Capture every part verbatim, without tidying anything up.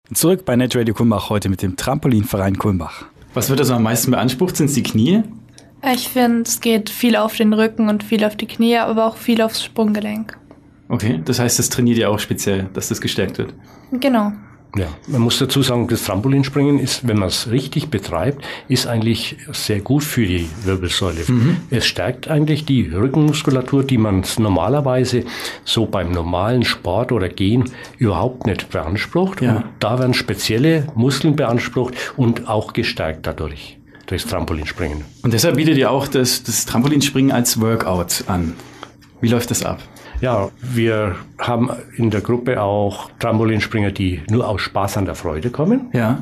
Zurück bei Net Radio Kulmbach heute mit dem Trampolinverein Kulmbach. Was wird also am meisten beansprucht? Sind es die Knie? Ich finde, es geht viel auf den Rücken und viel auf die Knie, aber auch viel aufs Sprunggelenk. Okay, das heißt, das trainiert ihr auch speziell, dass das gestärkt wird? Genau. Ja, man muss dazu sagen, das Trampolinspringen ist, wenn man es richtig betreibt, ist eigentlich sehr gut für die Wirbelsäule. Mhm. Es stärkt eigentlich die Rückenmuskulatur, die man normalerweise so beim normalen Sport oder Gehen überhaupt nicht beansprucht. Ja. Und da werden spezielle Muskeln beansprucht und auch gestärkt dadurch, durchs Trampolinspringen. Und deshalb bietet ihr auch das, das Trampolinspringen als Workout an. Wie läuft das ab? Ja, wir haben in der Gruppe auch Trampolinspringer, die nur aus Spaß an der Freude kommen. Ja.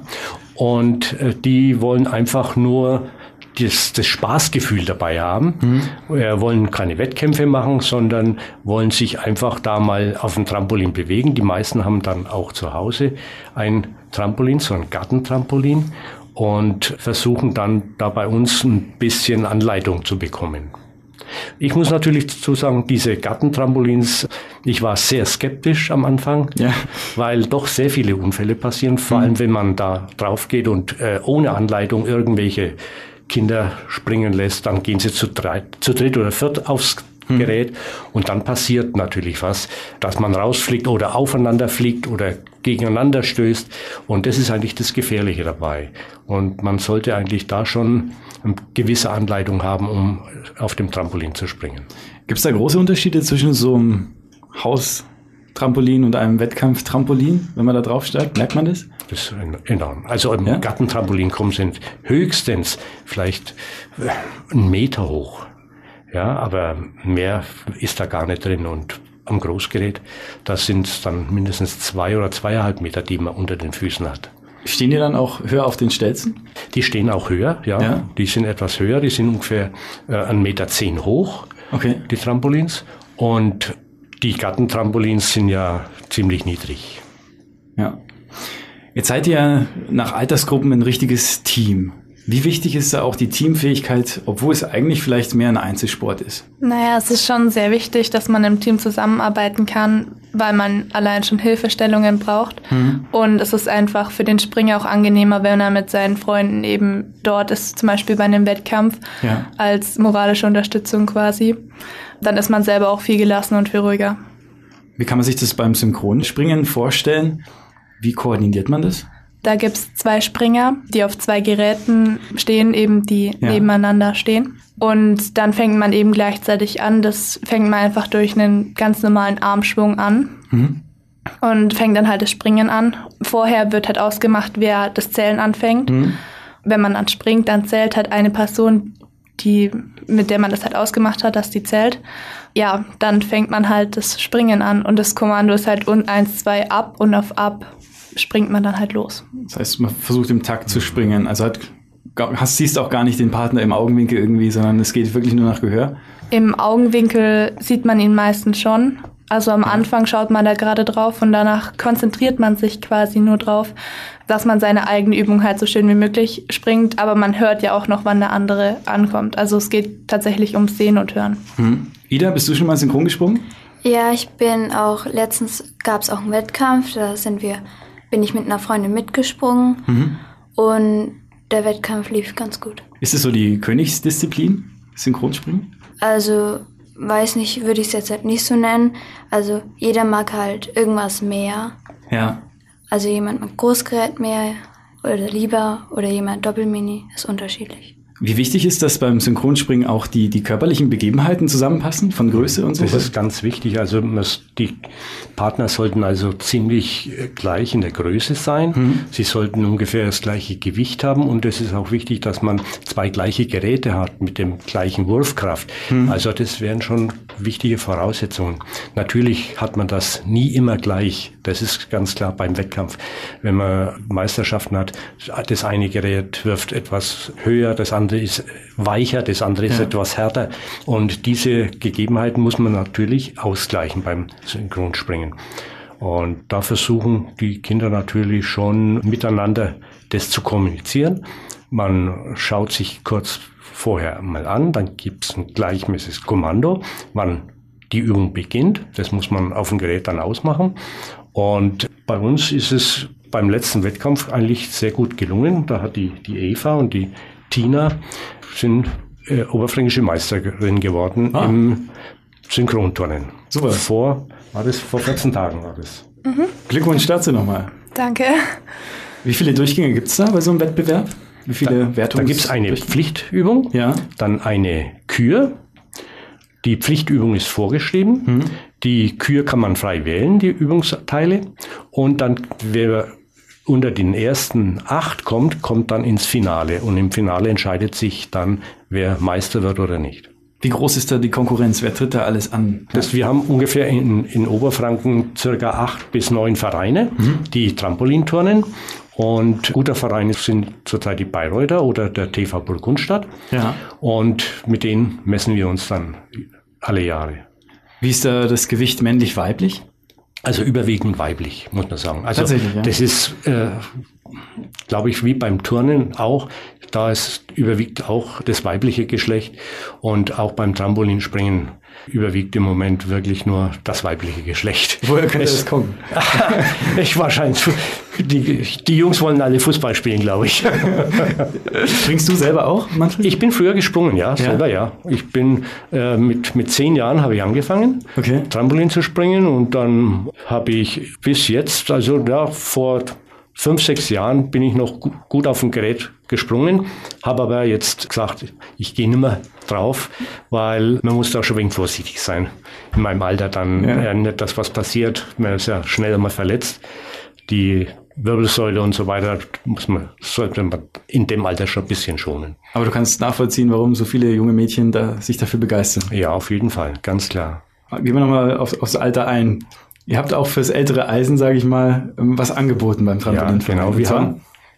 Und äh, die wollen einfach nur das, das Spaßgefühl dabei haben. Mhm. Wir wollen keine Wettkämpfe machen, sondern wollen sich einfach da mal auf dem Trampolin bewegen. Die meisten haben dann auch zu Hause ein Trampolin, so ein Gartentrampolin, und versuchen dann da bei uns ein bisschen Anleitung zu bekommen. Ich muss natürlich dazu sagen, diese Gartentrampolins, ich war sehr skeptisch am Anfang, ja. weil doch sehr viele Unfälle passieren, vor allem wenn man da drauf geht und äh, ohne Anleitung irgendwelche Kinder springen lässt, dann gehen sie zu, drei, zu dritt oder viert aufs hm. Gerät und dann passiert natürlich was, dass man rausfliegt oder aufeinander fliegt oder gegeneinander stößt, und das ist eigentlich das Gefährliche dabei. Und man sollte eigentlich da schon eine gewisse Anleitung haben, um auf dem Trampolin zu springen. Gibt es da große Unterschiede zwischen so einem Haustrampolin und einem Wettkampftrampolin, wenn man da drauf steigt? Merkt man das? Das ist enorm. Also im ja? Gartentrampolin kommen sind höchstens vielleicht einen Meter hoch. Ja, aber mehr ist da gar nicht drin. Und am Großgerät, da sind es dann mindestens zwei oder zweieinhalb Meter, die man unter den Füßen hat. Stehen die dann auch höher auf den Stelzen? Die stehen auch höher, ja. ja. Die sind etwas höher, die sind ungefähr äh, ein Meter zehn hoch, okay. die Trampolins. Und die Gartentrampolins sind ja ziemlich niedrig. Ja. Jetzt seid ihr nach Altersgruppen ein richtiges Team. Wie wichtig ist da auch die Teamfähigkeit, obwohl es eigentlich vielleicht mehr ein Einzelsport ist? Naja, es ist schon sehr wichtig, dass man im Team zusammenarbeiten kann, weil man allein schon Hilfestellungen braucht. Mhm. Und es ist einfach für den Springer auch angenehmer, wenn er mit seinen Freunden eben dort ist, zum Beispiel bei einem Wettkampf, ja. als moralische Unterstützung quasi. Dann ist man selber auch viel gelassener und viel ruhiger. Wie kann man sich das beim Synchronspringen vorstellen? Wie koordiniert man das? Da gibt's zwei Springer, die auf zwei Geräten stehen, eben die ja. nebeneinander stehen. Und dann fängt man eben gleichzeitig an. Das fängt man einfach durch einen ganz normalen Armschwung an mhm. und fängt dann halt das Springen an. Vorher wird halt ausgemacht, wer das Zählen anfängt. Mhm. Wenn man dann springt, dann zählt halt eine Person, die mit der man das halt ausgemacht hat, dass die zählt. Ja, dann fängt man halt das Springen an und das Kommando ist halt und eins, zwei ab und auf ab springt man dann halt los. Das heißt, man versucht im Takt zu springen. Also halt, hast, siehst auch gar nicht den Partner im Augenwinkel irgendwie, sondern es geht wirklich nur nach Gehör? Im Augenwinkel sieht man ihn meistens schon. Also am Anfang schaut man da gerade drauf und danach konzentriert man sich quasi nur drauf, dass man seine eigene Übung halt so schön wie möglich springt. Aber man hört ja auch noch, wann der andere ankommt. Also es geht tatsächlich ums Sehen und Hören. Hm. Ida, bist du schon mal synchron gesprungen? Ja, ich bin auch, letztens gab es auch einen Wettkampf, da sind wir... bin ich mit einer Freundin mitgesprungen mhm. und der Wettkampf lief ganz gut. Ist es so die Königsdisziplin, Synchronspringen? Also, weiß nicht, würde ich es jetzt halt nicht so nennen. Also, jeder mag halt irgendwas mehr. Ja. Also, jemand mag Großgerät mehr oder lieber oder jemand Doppelmini, ist unterschiedlich. Wie wichtig ist, dass beim Synchronspringen auch die, die körperlichen Begebenheiten zusammenpassen, von Größe und so? Das ist ganz wichtig. Also die Partner sollten also ziemlich gleich in der Größe sein. Mhm. Sie sollten ungefähr das gleiche Gewicht haben. Und es ist auch wichtig, dass man zwei gleiche Geräte hat mit dem gleichen Wurfkraft. Mhm. Also das wären schon wichtige Voraussetzungen. Natürlich hat man das nie immer gleich. Das ist ganz klar beim Wettkampf. Wenn man Meisterschaften hat, das eine Gerät wirft etwas höher, das andere ist weicher, das andere ist ja. etwas härter. Und diese Gegebenheiten muss man natürlich ausgleichen beim Synchronspringen. Und da versuchen die Kinder natürlich schon miteinander das zu kommunizieren. Man schaut sich kurz vorher mal an, dann gibt es ein gleichmäßiges Kommando, wann die Übung beginnt. Das muss man auf dem Gerät dann ausmachen. Und bei uns ist es beim letzten Wettkampf eigentlich sehr gut gelungen. Da hat die, die Eva und die Tina sind äh, oberfränkische Meisterin geworden ah. im Synchronturnen. Super. Vor, war das, vor vierzehn Tagen war das. Mhm. Glückwunsch dazu nochmal. Danke. Wie viele Durchgänge gibt es da bei so einem Wettbewerb? Wie viele da, Wertungen? Da gibt es eine Pflichtübung, ja. dann eine Kür. Die Pflichtübung ist vorgeschrieben. Hm. Die Kür kann man frei wählen, die Übungsteile. Und dann, wer unter den ersten acht kommt, kommt dann ins Finale. Und im Finale entscheidet sich dann, wer Meister wird oder nicht. Wie groß ist da die Konkurrenz? Wer tritt da alles an? Das, wir haben ungefähr in, in Oberfranken circa acht bis neun Vereine, mhm. die Trampolinturnen. Und guter Verein sind zurzeit die Bayreuther oder der T V Burgundstadt. Ja. Und mit denen messen wir uns dann alle Jahre. Wie ist da das Gewicht männlich-weiblich? Also überwiegend weiblich, muss man sagen. Also tatsächlich, ja. Das ist, äh, glaube ich, wie beim Turnen auch. Da ist überwiegt auch das weibliche Geschlecht. Und auch beim Trampolinspringen überwiegt im Moment wirklich nur das weibliche Geschlecht. Woher könnte das kommen? Ich wahrscheinlich. Die, die Jungs wollen alle Fußball spielen, glaube ich. Springst du selber auch, Manfred? Ich bin früher gesprungen, ja, selber ja. Ich bin äh, mit mit zehn Jahren habe ich angefangen, okay. Trampolin zu springen, und dann habe ich bis jetzt, also ja, vor fünf, sechs Jahren bin ich noch gut auf dem Gerät gesprungen, habe aber jetzt gesagt, ich gehe nicht mehr drauf, weil man muss da schon ein wenig vorsichtig sein. In meinem Alter dann ja. äh, nicht, dass was passiert, man ist ja schnell mal verletzt. Die Wirbelsäule und so weiter muss man, sollte man in dem Alter schon ein bisschen schonen. Aber du kannst nachvollziehen, warum so viele junge Mädchen da sich dafür begeistern. Ja, auf jeden Fall, ganz klar. Gehen wir nochmal auf, aufs Alter ein. Ihr habt auch fürs ältere Eisen, sage ich mal, was angeboten beim Trampolin. Ja, genau. Wir haben,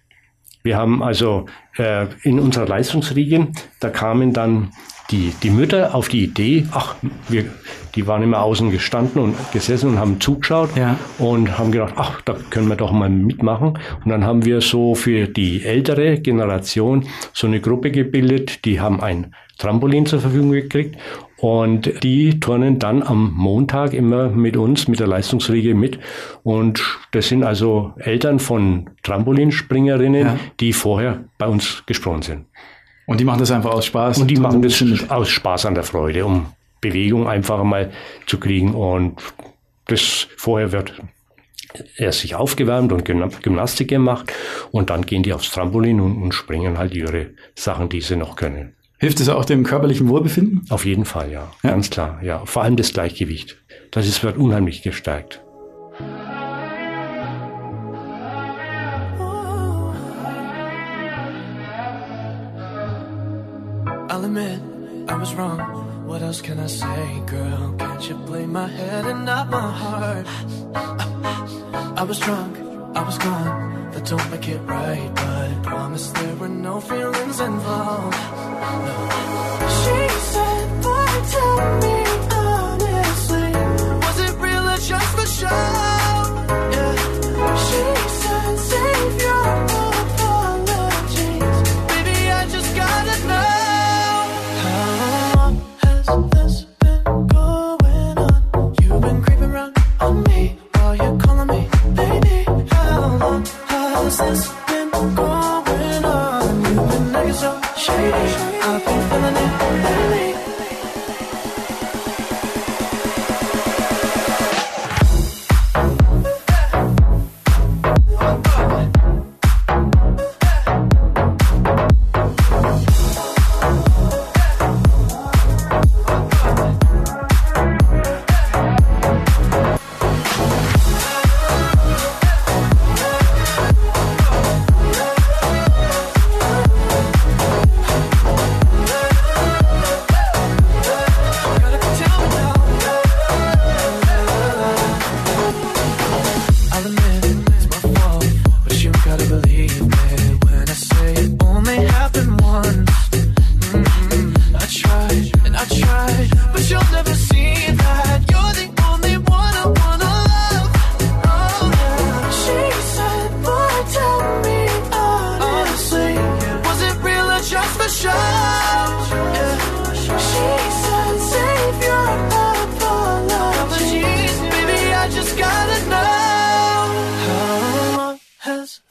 wir haben also äh, in unserer Leistungsriege, da kamen dann die, die Mütter auf die Idee, ach, wir, die waren immer außen gestanden und gesessen und haben zugeschaut ja. und haben gedacht, ach, da können wir doch mal mitmachen. Und dann haben wir so für die ältere Generation so eine Gruppe gebildet, die haben ein Trampolin zur Verfügung gekriegt. Und die turnen dann am Montag immer mit uns, mit der Leistungsriege mit. Und das sind also Eltern von Trampolinspringerinnen, ja. die vorher bei uns gesprungen sind. Und die machen das einfach aus Spaß? Und die machen das aus Spaß an der Freude, um Bewegung einfach mal zu kriegen. Und das vorher wird erst sich aufgewärmt und Gymnastik gemacht. Und dann gehen die aufs Trampolin und, und springen halt ihre Sachen, die sie noch können. Hilft es auch dem körperlichen Wohlbefinden? Auf jeden Fall, ja. ja. Ganz klar, ja. Vor allem das Gleichgewicht. Das ist, wird unheimlich gestärkt. I'll admit, I was wrong. What else can I say, girl? Can't you blame my head and not my heart? I was drunk, I was gone. That don't make it right, but I promise there were no feelings involved. No. She said, boy, tell me honestly, was it real or just a show? Yeah. She said, save your apologies. Baby, I just gotta know. How long has this been going on? You've been creeping around on me while you're calling me baby. How long has this been going on? You've been acting so shady. I've been feeling it lately.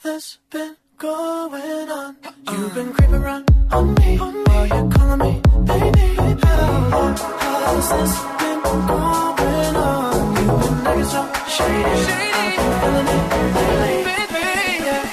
this been going on? You've been creeping around on me, while you're calling me baby. How long has this been going on? You've been acting so shady, I've been feeling it lately, baby, yeah.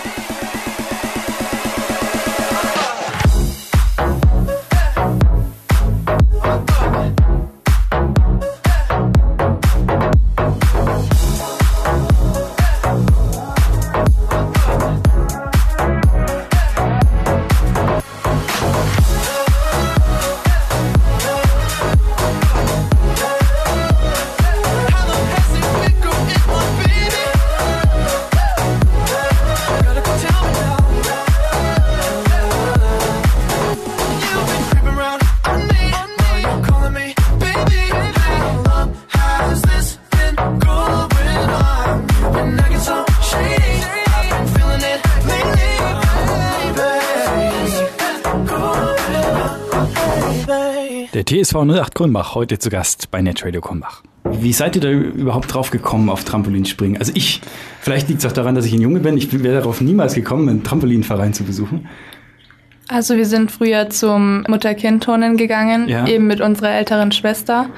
Der T S V null acht Kulmbach, heute zu Gast bei Netradio Kulmbach. Wie seid ihr da überhaupt drauf gekommen auf Trampolinspringen? Also ich, vielleicht liegt es auch daran, dass ich ein Junge bin, ich wäre darauf niemals gekommen, einen Trampolinverein zu besuchen. Also wir sind früher zum Mutter-Kind-Turnen gegangen, ja. eben mit unserer älteren Schwester.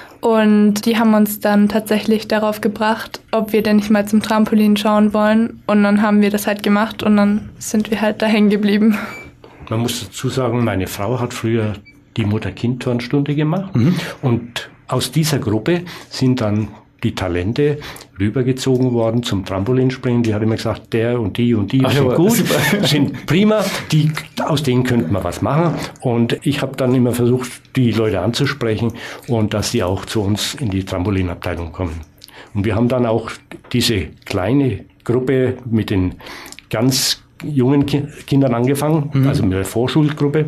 Und die haben uns dann tatsächlich darauf gebracht, ob wir denn nicht mal zum Trampolin schauen wollen. Und dann haben wir das halt gemacht und dann sind wir halt da hängen geblieben. Man muss dazu sagen, meine Frau hat früher die Mutter-Kind-Turnstunde gemacht. Mhm. Und aus dieser Gruppe sind dann die Talente rübergezogen worden zum Trampolinspringen. Die hat immer gesagt, der und die und die Ach, sind ja, gut, super. sind prima, die, aus denen könnte man was machen. Und ich habe dann immer versucht, die Leute anzusprechen und dass die auch zu uns in die Trampolinabteilung kommen. Und wir haben dann auch diese kleine Gruppe mit den ganz jungen Ki- Kindern angefangen, mhm. also mit der Vorschulgruppe.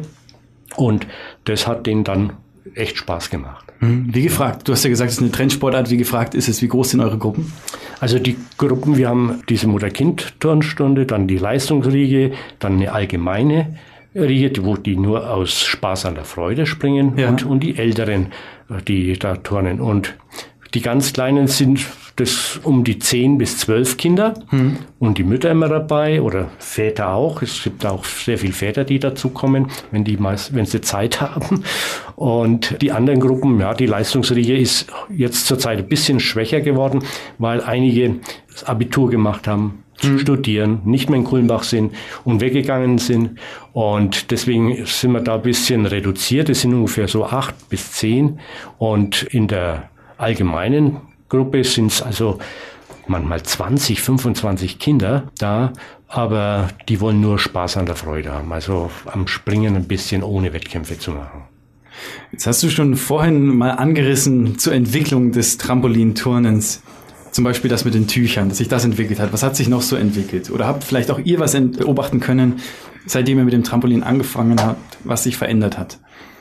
Und das hat denen dann echt Spaß gemacht. Wie gefragt? Du hast ja gesagt, es ist eine Trendsportart. Wie gefragt ist es? Wie groß sind eure Gruppen? Also die Gruppen, wir haben diese Mutter-Kind-Turnstunde, dann die Leistungsriege, dann eine allgemeine Riege, wo die nur aus Spaß an der Freude springen ja. und, und die Älteren, die da turnen. Und die ganz Kleinen sind das um die zehn bis zwölf Kinder hm. und die Mütter immer dabei oder Väter auch. Es gibt auch sehr viele Väter, die dazukommen, wenn die meist, wenn sie Zeit haben. Und die anderen Gruppen, ja, die Leistungsriege ist jetzt zurzeit ein bisschen schwächer geworden, weil einige das Abitur gemacht haben, hm. studieren, nicht mehr in Kulmbach sind und weggegangen sind. Und deswegen sind wir da ein bisschen reduziert. Es sind ungefähr so acht bis zehn. Und in der allgemeinen Gruppe sind es also manchmal zwanzig, fünfundzwanzig Kinder da, aber die wollen nur Spaß an der Freude haben, also am Springen ein bisschen ohne Wettkämpfe zu machen. Jetzt hast du schon vorhin mal angerissen zur Entwicklung des Trampolinturnens, zum Beispiel das mit den Tüchern, dass sich das entwickelt hat. Was hat sich noch so entwickelt? Oder habt vielleicht auch ihr was beobachten können, seitdem ihr mit dem Trampolin angefangen habt, was sich verändert hat?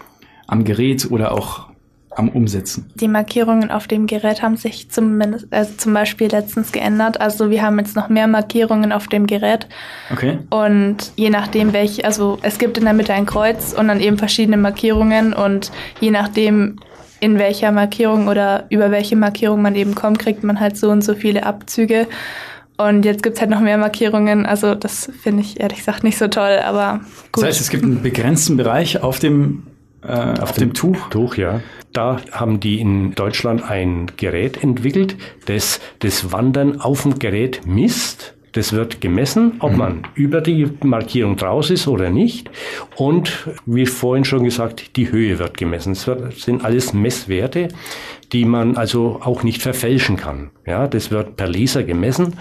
Am Gerät oder auch am Umsetzen? Die Markierungen auf dem Gerät haben sich zumindest, also zum Beispiel letztens geändert. Also wir haben jetzt noch mehr Markierungen auf dem Gerät. Okay. Und je nachdem welche, also es gibt in der Mitte ein Kreuz und dann eben verschiedene Markierungen und je nachdem in welcher Markierung oder über welche Markierung man eben kommt, kriegt man halt so und so viele Abzüge. Und jetzt gibt's halt noch mehr Markierungen. Also das finde ich ehrlich gesagt nicht so toll, aber gut. Das heißt, es gibt einen begrenzten Bereich auf dem äh, auf, auf dem, dem Tuch? Tuch, ja. Da haben die in Deutschland ein Gerät entwickelt, das das Wandern auf dem Gerät misst. Das wird gemessen, ob man über die Markierung draus ist oder nicht. Und wie vorhin schon gesagt, die Höhe wird gemessen. Das sind alles Messwerte, die man also auch nicht verfälschen kann. Ja, das wird per Laser gemessen.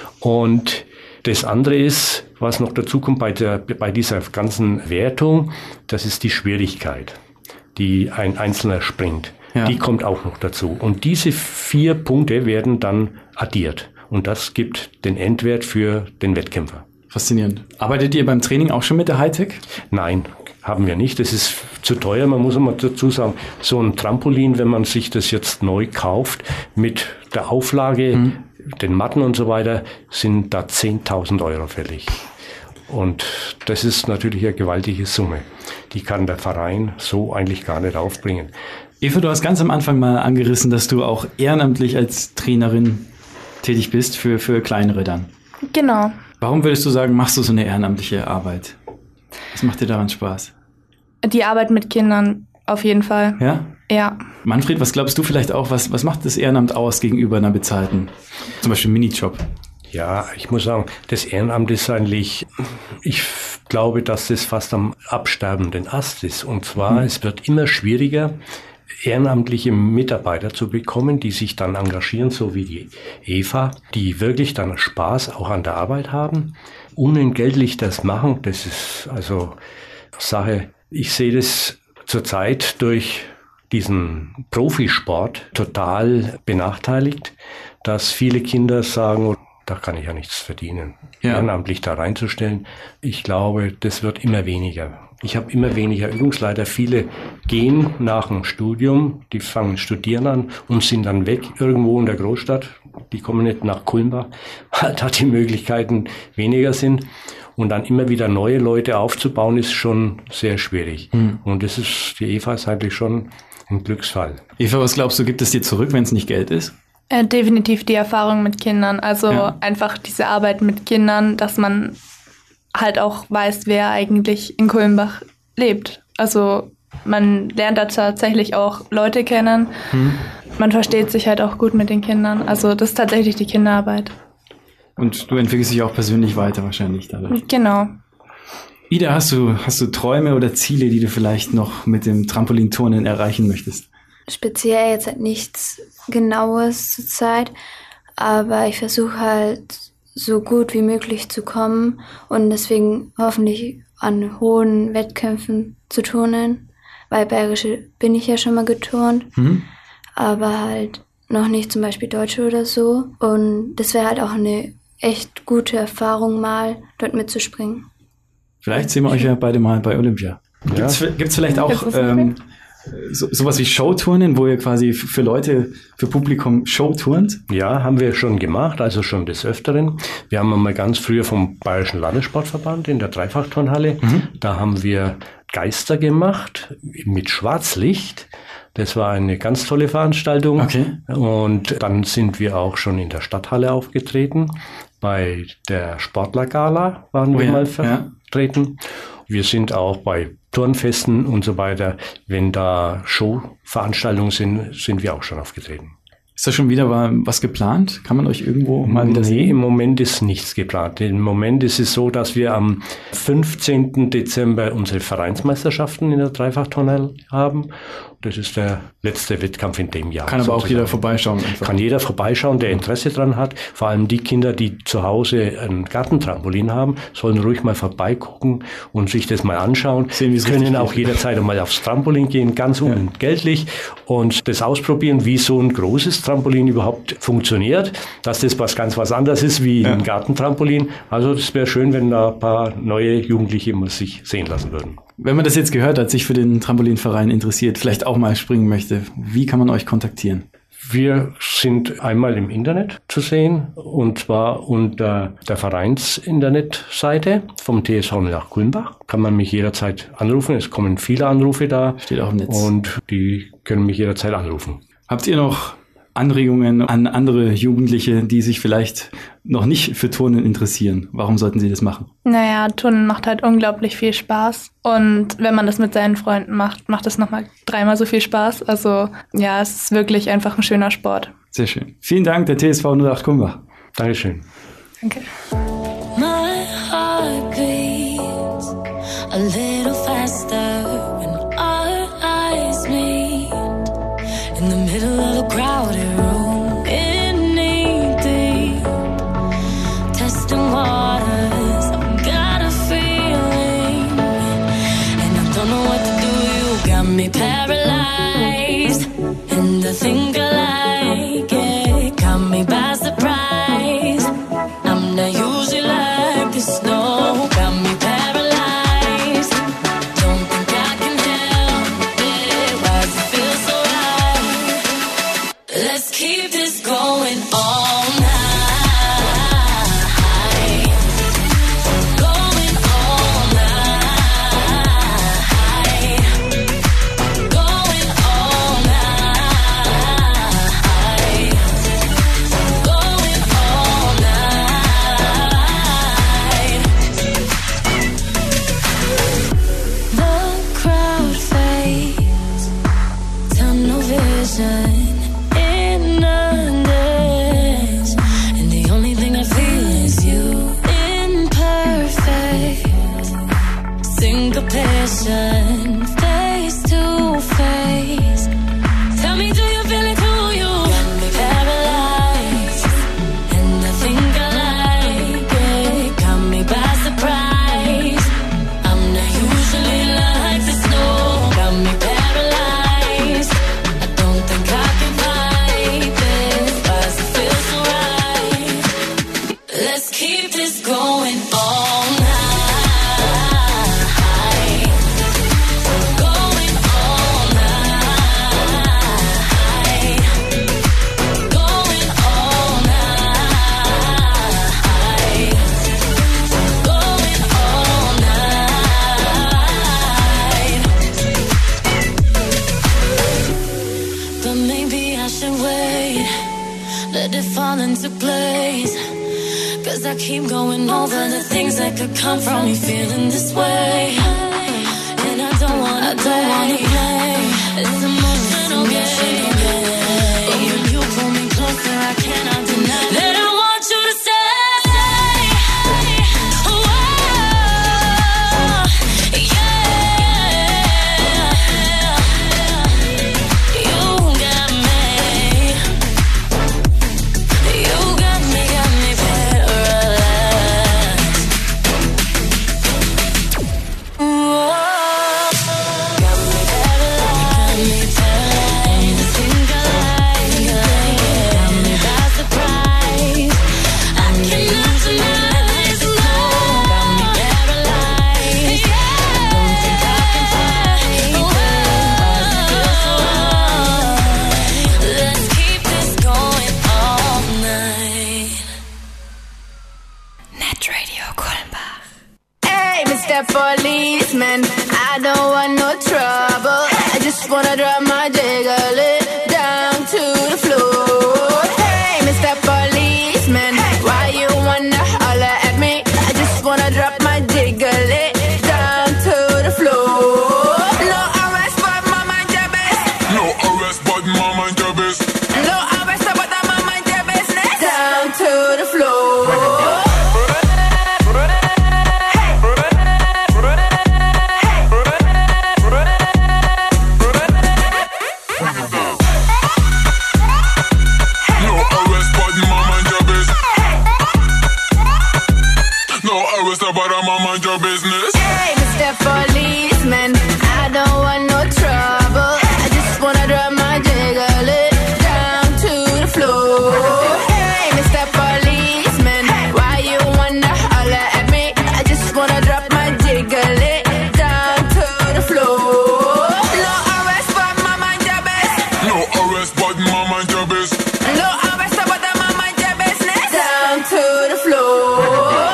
Und das andere ist, was noch dazu kommt bei, der, bei dieser ganzen Wertung, das ist die Schwierigkeit, die ein Einzelner springt. Ja. Die kommt auch noch dazu. Und diese vier Punkte werden dann addiert. Und das gibt den Endwert für den Wettkämpfer. Faszinierend. Arbeitet ihr beim Training auch schon mit der Hightech? Nein, haben wir nicht. Das ist zu teuer. Man muss immer dazu sagen, so ein Trampolin, wenn man sich das jetzt neu kauft, mit der Auflage, mhm. den Matten und so weiter, sind da zehntausend Euro fällig. Und das ist natürlich eine gewaltige Summe. Die kann der Verein so eigentlich gar nicht aufbringen. Eva, du hast ganz am Anfang mal angerissen, dass du auch ehrenamtlich als Trainerin tätig bist für, für kleinere dann. Genau. Warum würdest du sagen, machst du so eine ehrenamtliche Arbeit? Was macht dir daran Spaß? Die Arbeit mit Kindern auf jeden Fall. Ja? Ja. Manfred, was glaubst du vielleicht auch, was, was macht das Ehrenamt aus gegenüber einer bezahlten, zum Beispiel Minijob? Ja, ich muss sagen, das Ehrenamt ist eigentlich, ich glaube, dass das fast am absterbenden Ast ist. Und zwar, mhm. es wird immer schwieriger, ehrenamtliche Mitarbeiter zu bekommen, die sich dann engagieren, so wie die Eva, die wirklich dann Spaß auch an der Arbeit haben, unentgeltlich das machen. Das ist also Sache, ich sehe das zurzeit durch diesen Profisport total benachteiligt, dass viele Kinder sagen, da kann ich ja nichts verdienen. Ja. Ehrenamtlich da reinzustellen, ich glaube, das wird immer weniger. Ich habe immer weniger Übungsleiter. Viele gehen nach dem Studium, die fangen studieren an und sind dann weg irgendwo in der Großstadt. Die kommen nicht nach Kulmbach, weil da die Möglichkeiten weniger sind. Und dann immer wieder neue Leute aufzubauen, ist schon sehr schwierig. Hm. Und das ist, die Eva ist eigentlich schon ein Glücksfall. Eva, was glaubst du, gibt es dir zurück, wenn es nicht Geld ist? Äh, definitiv die Erfahrung mit Kindern. Also ja. einfach diese Arbeit mit Kindern, dass man halt auch weiß, wer eigentlich in Kulmbach lebt. Also man lernt da tatsächlich auch Leute kennen. Hm. Man versteht sich halt auch gut mit den Kindern. Also das ist tatsächlich die Kinderarbeit. Und du entwickelst dich auch persönlich weiter wahrscheinlich dadurch. Genau. Ida, hast du, hast du Träume oder Ziele, die du vielleicht noch mit dem Trampolinturnen erreichen möchtest? Speziell jetzt halt nichts Genaues zur Zeit, aber ich versuche halt so gut wie möglich zu kommen und deswegen hoffentlich an hohen Wettkämpfen zu turnen, weil Bergische bin ich ja schon mal geturnt, mhm. aber halt noch nicht zum Beispiel Deutsche oder so und das wäre halt auch eine echt gute Erfahrung mal, dort mitzuspringen. Vielleicht sehen wir euch ja beide mal bei Olympia. Ja. Gibt's, gibt's vielleicht auch ähm, so, sowas wie Showturnen, wo ihr quasi für Leute, für Publikum Showturnt? Ja, haben wir schon gemacht, also schon des Öfteren. Wir haben einmal ganz früher vom Bayerischen Landessportverband in der Dreifachturnhalle, mhm. da haben wir Geister gemacht mit Schwarzlicht. Das war eine ganz tolle Veranstaltung. Okay. Und dann sind wir auch schon in der Stadthalle aufgetreten. Bei der Sportlergala waren oh wir ja, mal vertreten. Ja. Wir sind auch bei Turnfesten und so weiter. Wenn da Showveranstaltungen sind, sind wir auch schon aufgetreten. Ist da schon wieder was geplant? Kann man euch irgendwo mal wieder sehen? Nee, im Moment ist nichts geplant. Im Moment ist es so, dass wir am fünfzehnten Dezember unsere Vereinsmeisterschaften in der Dreifachturnhalle haben. Das ist der letzte Wettkampf in dem Jahr. Kann aber sozusagen auch jeder vorbeischauen. Einfach. Kann jeder vorbeischauen, der Interesse dran hat. Vor allem die Kinder, die zu Hause ein Gartentrampolin haben, sollen ruhig mal vorbeigucken und sich das mal anschauen. Sehen, können auch geht. jederzeit einmal aufs Trampolin gehen, ganz ja. unentgeltlich und das ausprobieren, wie so ein großes Trampolin überhaupt funktioniert. Dass das was ganz was anderes ist wie ja. ein Gartentrampolin. Also das wäre schön, wenn da ein paar neue Jugendliche mal sich sehen lassen würden. Wenn man das jetzt gehört hat, sich für den Trampolinverein interessiert, vielleicht auch mal springen möchte, wie kann man euch kontaktieren? Wir sind einmal im Internet zu sehen, und zwar unter der Vereins-Internetseite vom T S V null acht Kulmbach. Kann man mich jederzeit anrufen. Es kommen viele Anrufe da. Steht auch im Netz. Und die können mich jederzeit anrufen. Habt ihr noch Anregungen an andere Jugendliche, die sich vielleicht noch nicht für Turnen interessieren? Warum sollten sie das machen? Naja, Turnen macht halt unglaublich viel Spaß. Und wenn man das mit seinen Freunden macht, macht es nochmal dreimal so viel Spaß. Also ja, es ist wirklich einfach ein schöner Sport. Sehr schön. Vielen Dank, der T S V null acht Kulmbach. Dankeschön. Danke. My heart beats a little faster when our eyes meet in the middle of a crowded room in knee deep, testing waters. I've got a feeling and I don't know what to do. You got me paralyzed and I think I like it. Caught me by surprise. I'm not usually like this, no. Got me paralyzed. Don't think I can help it. Why does it feel so right? Let's keep this going all night. Going all night. Going all night. I keep going over the things that could come from me feeling this way. And I don't wanna, I don't wanna play. It's emotional game. But when you pull me closer, I cannot deny that I want you to stay. Policeman, I don't want no trouble. I just wanna drop my jiggle it down to the floor. Hey, Mister Policeman, why you wanna holler at me? I just wanna drop my jiggle it down to the floor. No arrest, but my mind your business. No arrest, but my mind your business. No arrest, but my mind your business. Down to the floor. But I'm mind your business. Hey, Mister Policeman, I don't want no trouble. I just wanna drop my jiggle it down to the floor. Hey, Mister Policeman, why you wanna holler at me? I just wanna drop my jiggle it down to the floor. No arrest, but my mind your business. No arrest, but my mind your business. No arrest, but my mind your business. Down to the floor.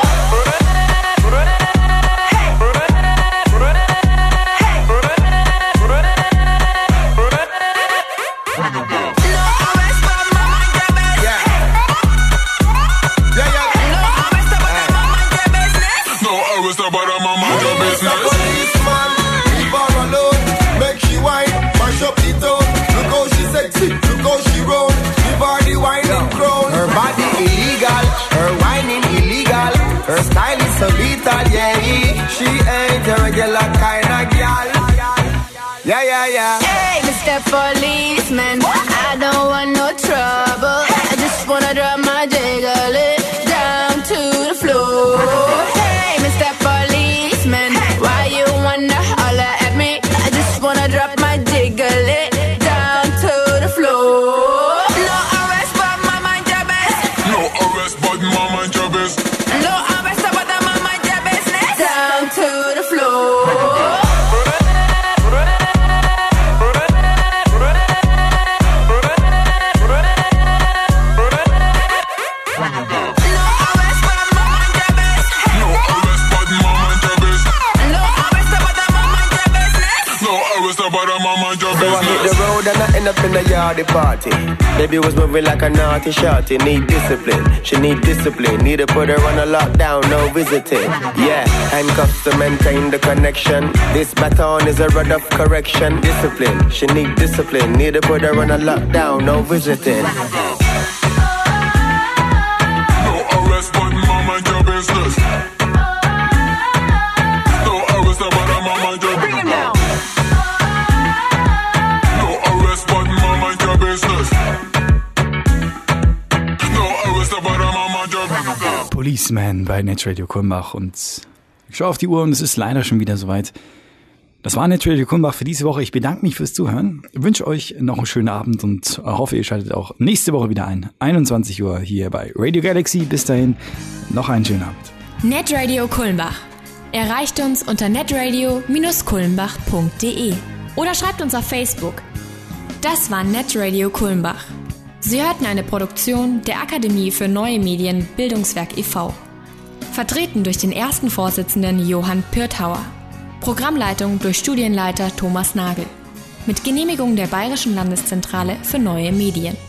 Her style is so lethal, yeah. She ain't a regular kind of gal. Yeah, yeah, yeah. Hey, Mister Policeman, I don't want no trouble. I just wanna drop my jiggle it down to the floor. Hey, Mister Policeman, why you wanna holler at me? I just wanna drop my jiggle it down to the floor. No arrest, but my mind your business. No arrest, but my mind your business. No arrest, but my mind your business. Down to the floor. So I hit the road and I end up in a yardie party. Baby was moving like a naughty shorty. Need discipline, she need discipline. Need to put her on a lockdown, no visiting. Yeah, handcuffs to maintain the connection. This baton is a rod of correction. Discipline, she need discipline. Need to put her on a lockdown, no visiting. No arrest, but my mind your business. No arrest, but I'm mind your business. Bring him down. Policeman bei Netradio Kulmbach und ich schaue auf die Uhr und es ist leider schon wieder soweit. Das war Netradio Kulmbach für diese Woche. Ich bedanke mich fürs Zuhören, wünsche euch noch einen schönen Abend und hoffe, ihr schaltet auch nächste Woche wieder ein. einundzwanzig Uhr hier bei Radio Galaxy. Bis dahin, noch einen schönen Abend. Netradio Kulmbach. Erreicht uns unter netradio Bindestrich kulmbach punkt de oder schreibt uns auf Facebook. Das war Netradio Kulmbach. Sie hörten eine Produktion der Akademie für Neue Medien Bildungswerk e V Vertreten durch den ersten Vorsitzenden Johann Pirthauer. Programmleitung durch Studienleiter Thomas Nagel. Mit Genehmigung der Bayerischen Landeszentrale für Neue Medien.